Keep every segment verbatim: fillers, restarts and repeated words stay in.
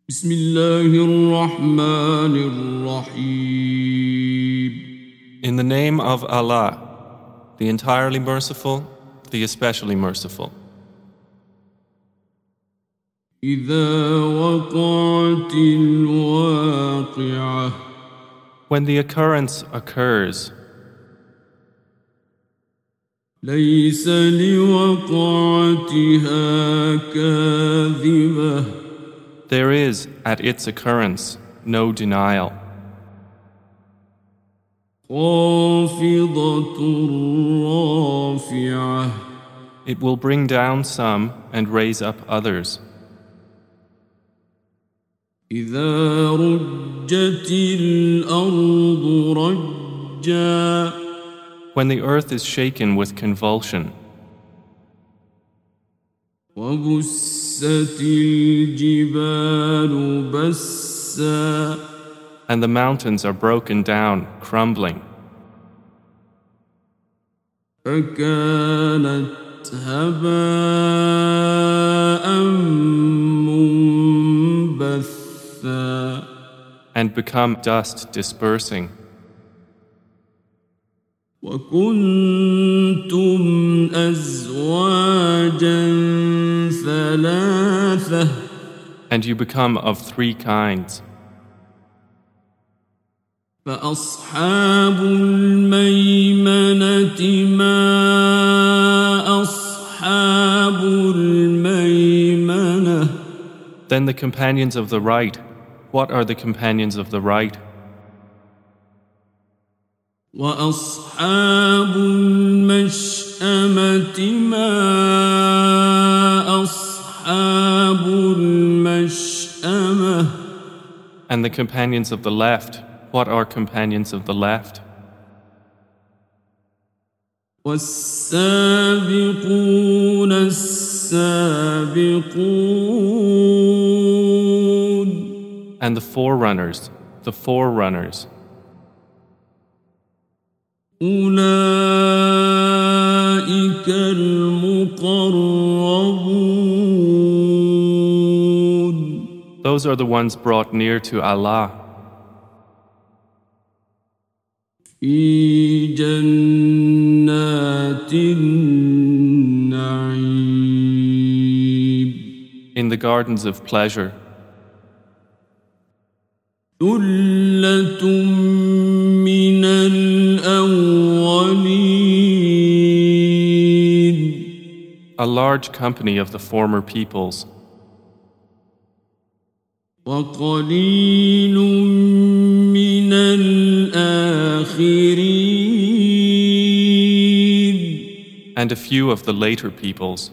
بسم الله الرحمن الرحيم. In the name of Allah, the entirely merciful, the especially merciful. إذا وقعت الواقعة. When the occurrence occurs, ليس لوقعتها كاذبة. there is, at its occurrence, no denial. خافضة رافعة. It will bring down some and raise up others. إذا رجت الأرض رجا. When the earth is shaken with convulsion, وبست الجبال بسا. and the mountains are broken down, crumbling, فكانت هباء منبثا. and become dust dispersing. وكنتم أزواجا ثلاثة. And you become of three kinds. فأصحاب الميمنة ما أصحاب الميمنة. Then the companions of the right, what are the companions of the right? وأصحاب المشأمة ما أصحاب المشأمة. And the companions of the left, what are companions of the left? والسابقون السابقون. And the forerunners, the forerunners. أولئك المقربون. Those are the ones brought near to Allah. في جنات النعيم. In the gardens of pleasure. ثلة من الأولين. A large company of the former peoples. وقليل من الآخرين. And a few of the later peoples.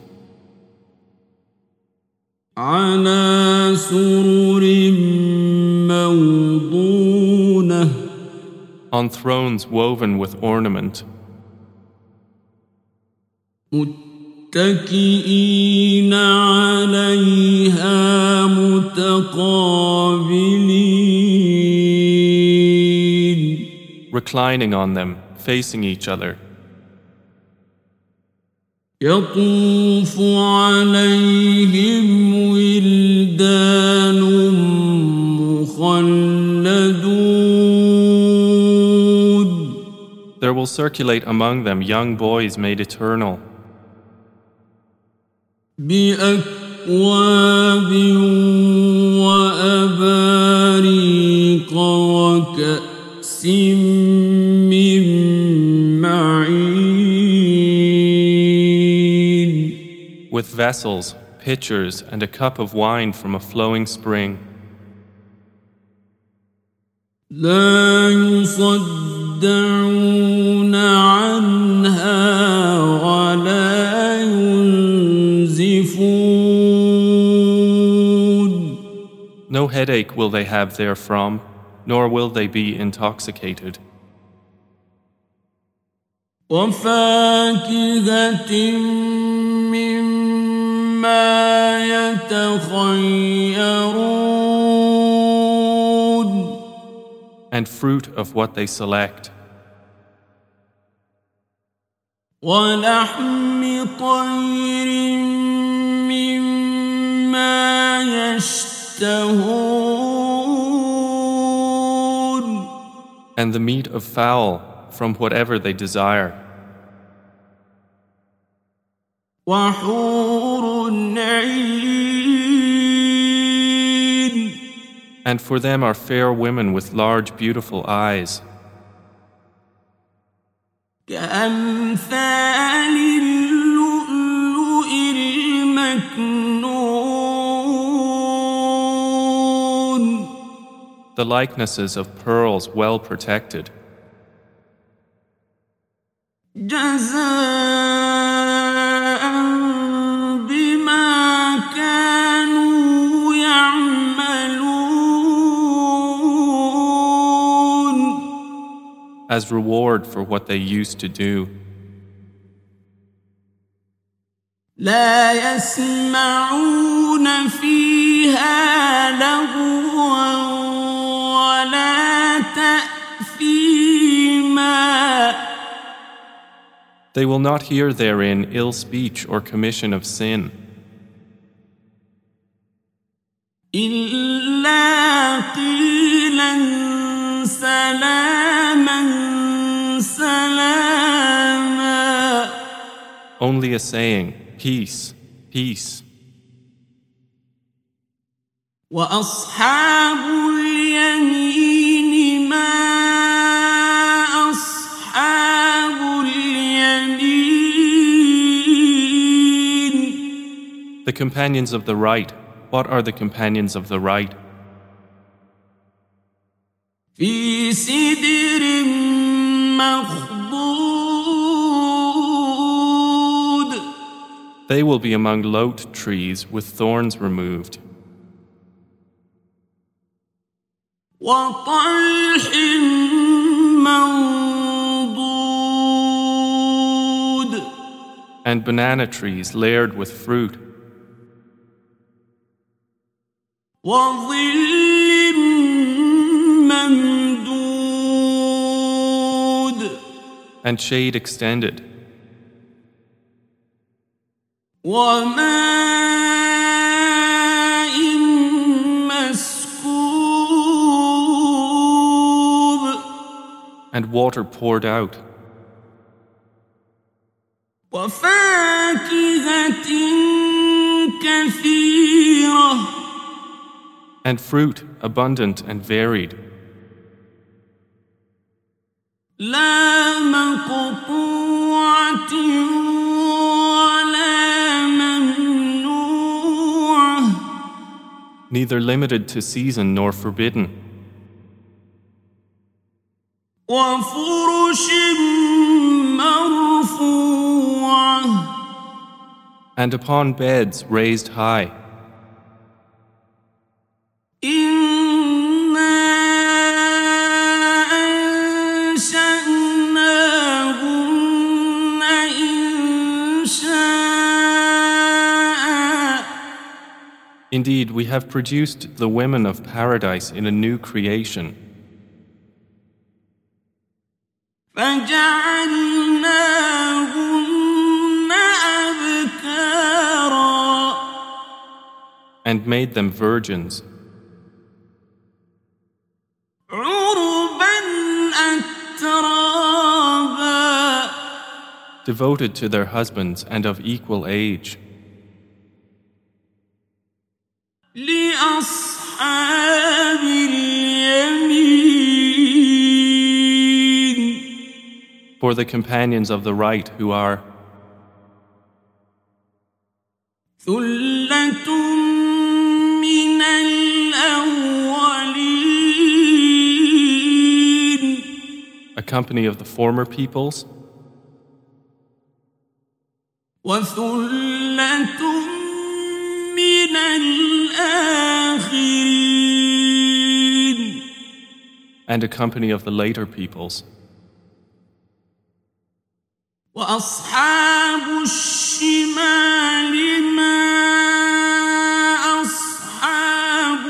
على سرر موضونة. On thrones woven with ornament. متكئين عليها متقابلين. Reclining on them, facing each other. يطوف عليهم ولدان مخلدون. There will circulate among them young boys made eternal. بأكواب وأباريق وكأس من معين. With vessels, pitchers, and a cup of wine from a flowing spring. لا يصدعون عنها ولا ينزفون. No headache will they have therefrom, nor will they be intoxicated. وفاكهة مما يتخيرون. And fruit of what they select. ولحم طير مما يشتهون. يشتهون and the meat of fowl from whatever they desire. وحور عين And for them are fair women with large beautiful eyes, كأمثال اللؤلؤ المكنون the likenesses of pearls well protected, جزاء بما كانوا يعملون as reward for what they used to do. لا يسمعون فيها لغوا ولا تأثيما They will not hear therein ill speech or commission of sin, إلا قيلا سلاما سلاما only a saying, peace, peace. وأصحاب اليمين ما أصحاب اليمين The companions of the right, what are the companions of the right? في سدر مخضود They will be among lote trees with thorns removed, وطلح منضود and banana trees layered with fruit, وظل ممدود and shade extended, وماء مسكوب and water poured out, وفاكهة كثيرة and fruit abundant and varied, لا مقطوعة ولا ممنوعة neither limited to season nor forbidden, وفرش مرفوعة and upon beds raised high. إنا أنشأناهن إنشاء Indeed, we have produced the women of paradise in a new creation, فجعلناهن أبكارا and made them virgins, عربا أترابا devoted to their husbands and of equal age, لأصحاب اليمين for the companions of the right who are ثلة من الأولين a company of the former peoples, وثلة من الآخرين and a company of the later peoples. وأصحاب الشمال ما أصحاب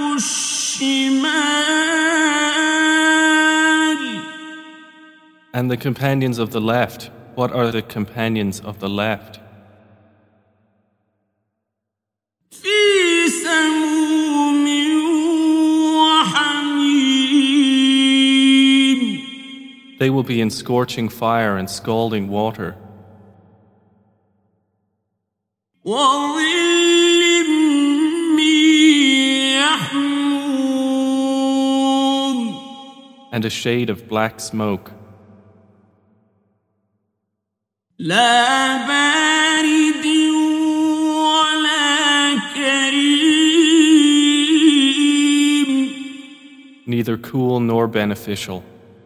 الشمال And the companions of the left, what are the companions of the left? في سموم They will be in scorching fire and scalding water, وظل من يحموم and a shade of black smoke, لا بارد ولا كريم neither cool nor beneficial.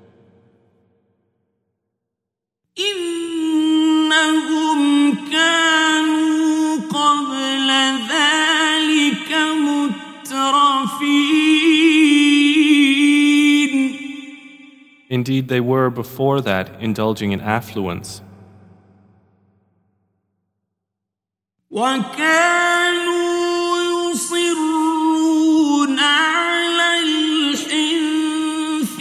إنهم كانوا قبل ذلك مترفين Indeed, they were before that indulging in affluence, وكانوا يصرون على الحنث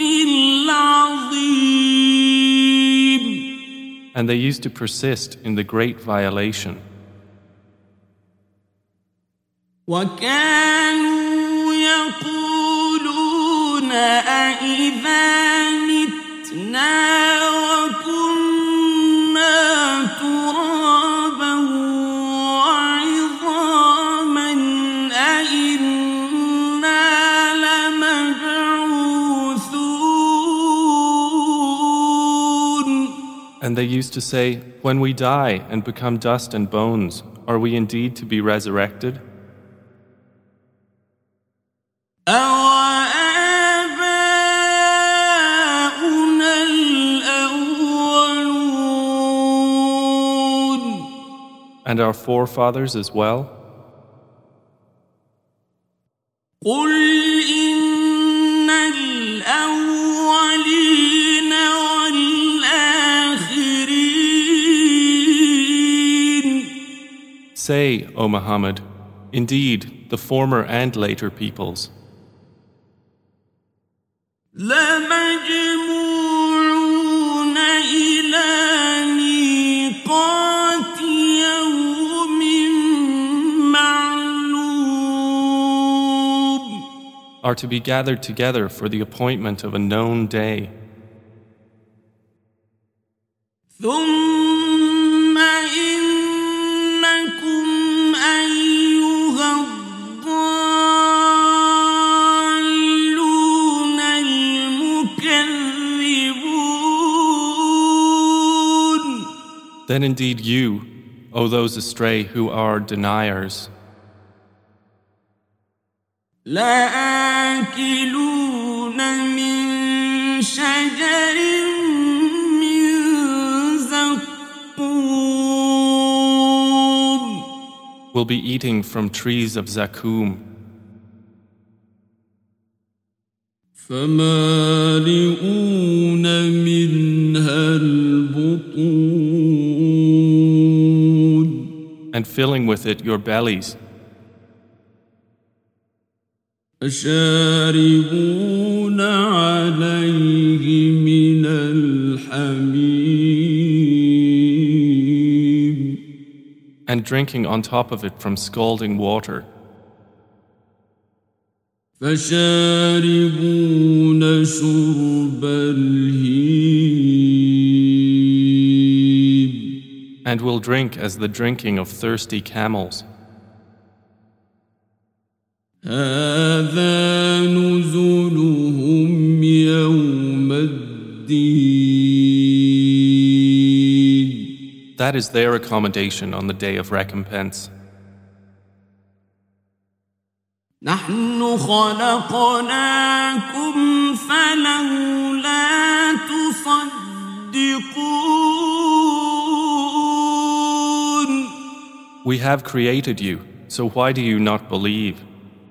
العظيم and they used to persist in the great violation. وكانوا يقولون أإذا متنا وكنا ترابا وعظاما أإنا لمبعوثون. And they used to say, when we die and become dust and bones, are we indeed to be resurrected? أَوَآبَاؤُنَا الْأَوَّلُونَ. And our forefathers as well? قُلْ إِنَّ الْأَوَّلِينَ وَالْآخِرِينَ. Say, O Muhammad, indeed, the former and later peoples, لَمَجْمُوعُونَ إِلَى مِيقَاتِ يَوْمٍ مَّعْلُومٍ. are to be gathered together for the appointment of a known day. ثُمَّ إِنَّكُمْ أَيُّهَا الضَّالُّونَ الْمُكَذِّبُونَ. Then indeed you, O those astray who are deniers, لَآكِلُونَ مِن شَجَرٍ مِّن زَقُّومٍ. will be eating from trees of zakum, فَمَالِئُونَ مِنْهَا الْبُطُونَ. and filling with it your bellies, فَشَارِبُونَ عَلَيْهِ مِنَ الْحَمِيمِ. and drinking on top of it from scalding water, فَشَارِبُونَ شُرْبَ الْهِيمِ. and will drink as the drinking of thirsty camels. هَذَا نُزُلُهُمْ يَوْمَ الدِّينِ. That is their accommodation on the day of recompense. نحن خلقناكم فلولا تصدقون. We have created you, so why do you not believe?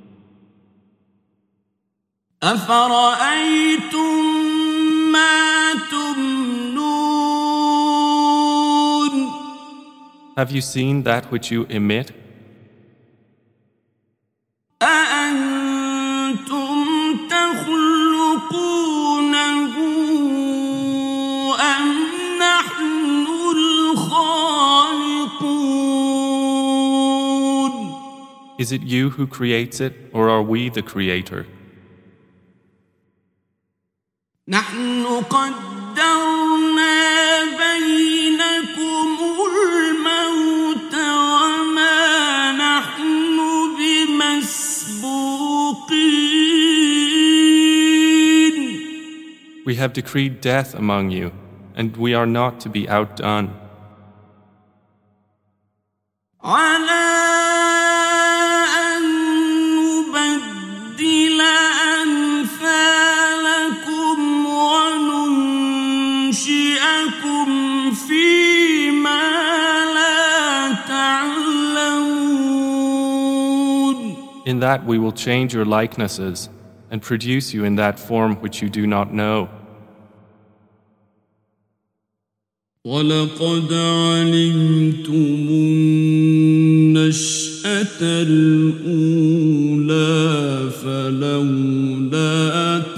أفرأيتم ما تمنون. Have you seen that which you emit? أأنتم تخلقونه أم نحن الخالقون. Is it you who creates it, or are we the creator? نحن قدرنا بينكم الموت وما نحن بمسبوقين. We have decreed death among you, and we are not to be outdone. على أن نبدل أمثالكم وننشئكم فيما لا تعلمون. In that we will change your likenesses and produce you in that form which you do not know. وَلَقَدْ عَلِمْتُمُ النَّشْأَةَ الْأُولَى فَلَوْلَا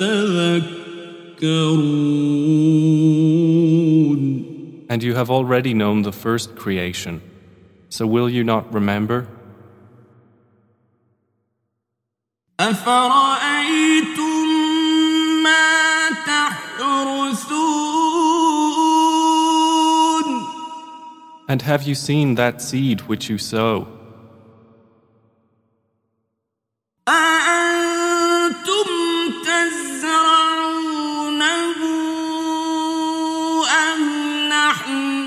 تَذَكَّرُونَ. And you have already known the first creation, so will you not remember? أَفَرَأَيْتُم مَّا تَحْرُثُونَ. And have you seen that seed which you sow? أَأَنتُمْ تَزْرَعُونَهُ أَمْ نَحْنُ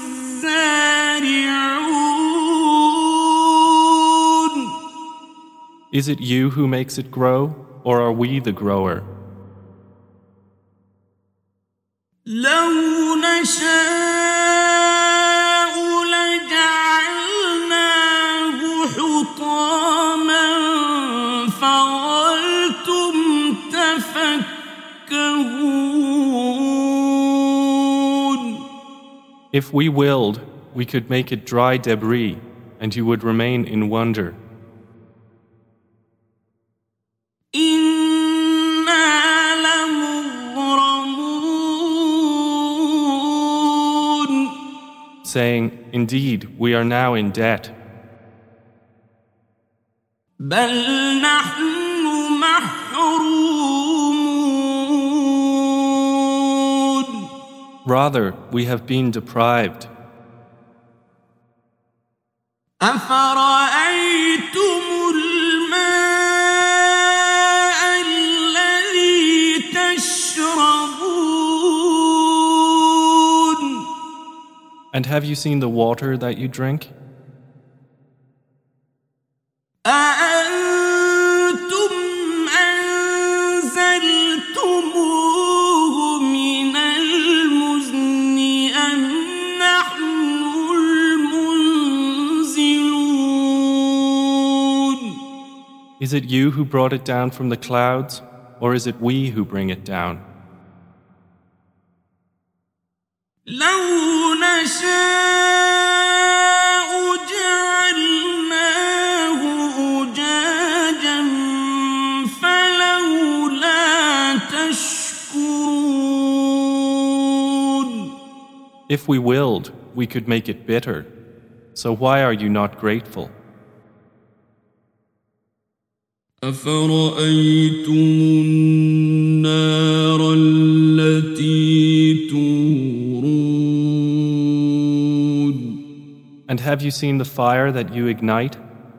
الزَّارِعُونَ. Is it you who makes it grow, or are we the grower? لَوْ نَشَاءُ If we willed, we could make it dry debris, and you would remain in wonder. Saying, indeed, we are now in debt. بل نحن محرومون. Rather, we have been deprived. أفرأيتم الماء الذي تشربون. And have you seen the water that you drink? أأنتم أنزلتموه من المزن أم نحن المنزلون. Is it you who brought it down from the clouds, or is it we who bring it down? لو نشاء جعلناه أجاجا فلولا تشكرون. If we willed, we could make it bitter. So why are you not grateful? أفرأيتم النار التي تورون. And have you seen the fire that you ignite?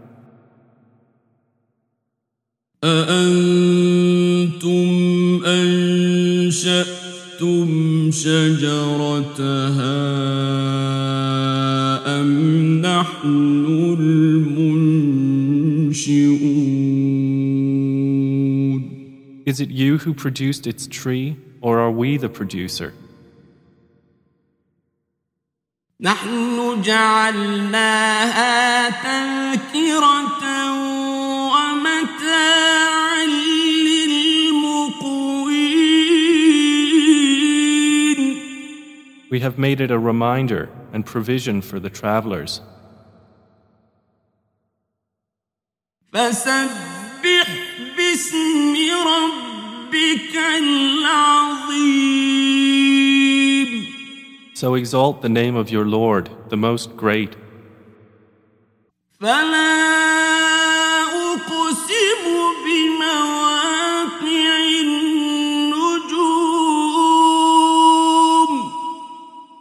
أأنتم أنشأتم شجرتها أم نحن المنشئون. Is it you who produced its tree, or are we the producer? نحن جعلناها تذكرة ومتاعا للمقوين. We have made it a reminder and provision for the travelers. فسبح باسم ربك العظيم. So exalt the name of your Lord, the most great. فلا أقسم بمواقع النجوم.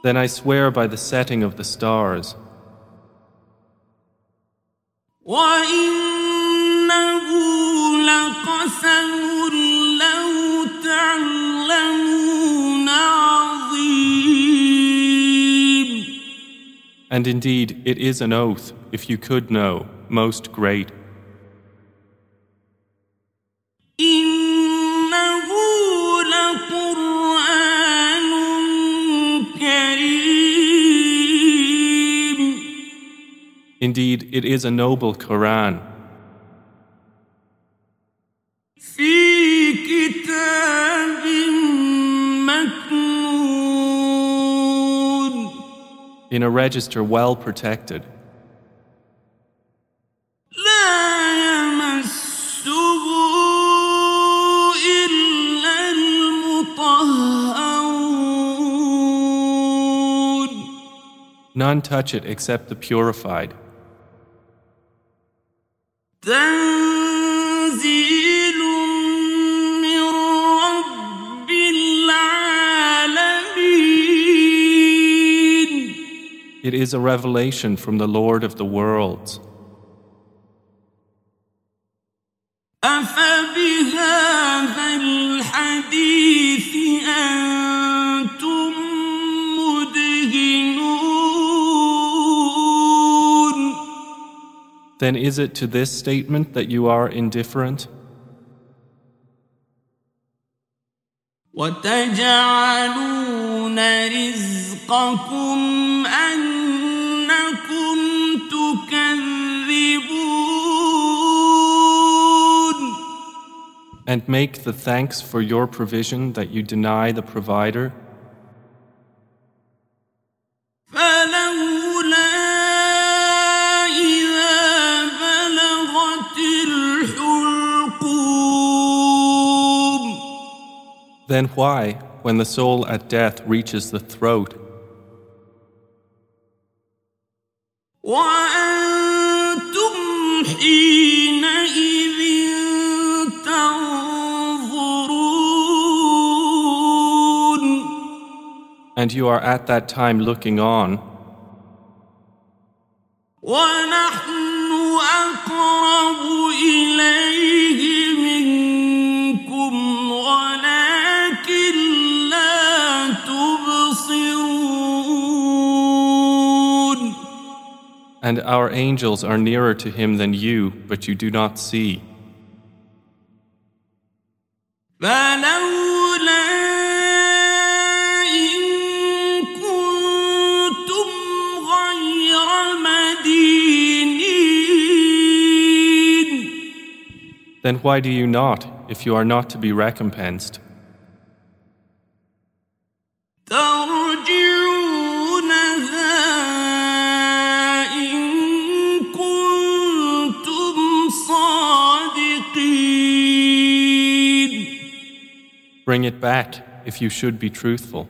Then I swear by the setting of the stars. وَإِنَّهُ لَقَسَمٌ لَوْ تَعْلَمُونَ عَظِيمٌ. And indeed, it is an oath, if you could know, most great. إِنَّهُ لَقُرْآنٌ كَرِيمٌ. Indeed, it is a noble Quran. فِي كِتَابٍ مَّكْنُونٍ. In a register well protected. لَا يَمَسُّهُ إِلَّا الْمُطَهَّرُونَ. None touch it except the purified. تنزيل من رب العالمين. It is a revelation from the Lord of the worlds. أفبهذا الحديث أنتم مدهنون. Then is it to this statement that you are indifferent? وتجعلون رزقكم أنكم تكذبون. And make the thanks for your provision that you deny the provider? فلولا إذا بلغت الحلقوم. Then why, when the soul at death reaches the throat, وأنتم حينئذ تنظرون. and you are at that time looking on, ونحن أقرب إليه منكم ولكن لا تبصرون. and our angels are nearer to him than you, but you do not see. فلولا إن كنتم غير مدينين. Then why do you not, if you are not to be recompensed? ترجعونها إن كنتم صادقين. Bring it back, if you should be truthful.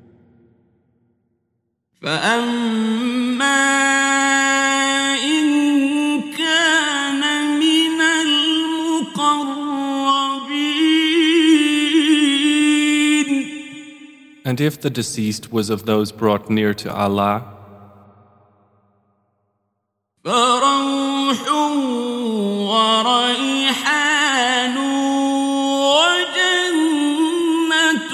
فأما إن كان من المقربين. And if the deceased was of those brought near to Allah, فروح وريحان وجنة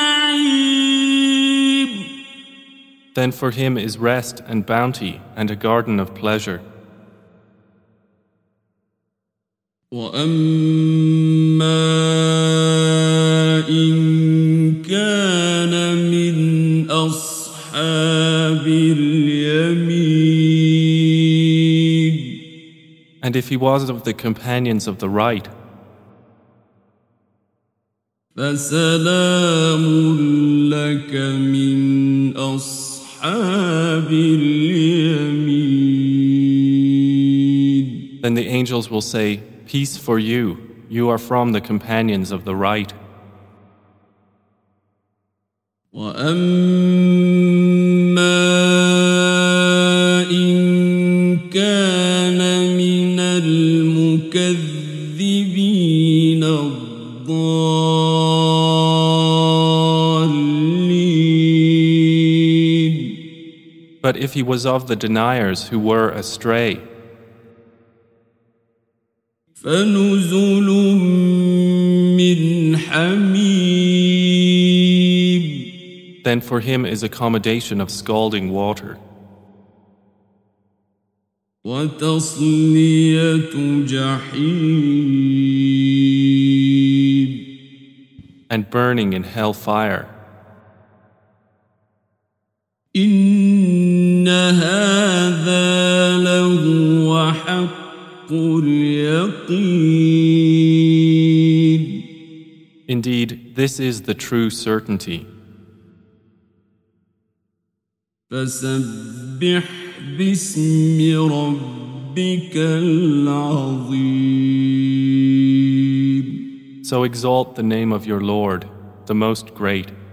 نعيم. then for him is rest and bounty and a garden of pleasure. وأما إن كان من أصحاب اليمين. And if he was of the companions of the right, فسلام لك من أصحاب اليمين. then the angels will say, Peace for you, you are from the companions of the right. وأما إن كان من المكذبين الضالين. But if he was of the deniers who were astray, فنزل من حميم then for him is accommodation of scalding water, وتصلية جحيم and burning in hell fire. إن هذا لهو حق اليقين Indeed, this is the true certainty. فسبح باسم ربك العظيم So exalt the name of your Lord, the most great.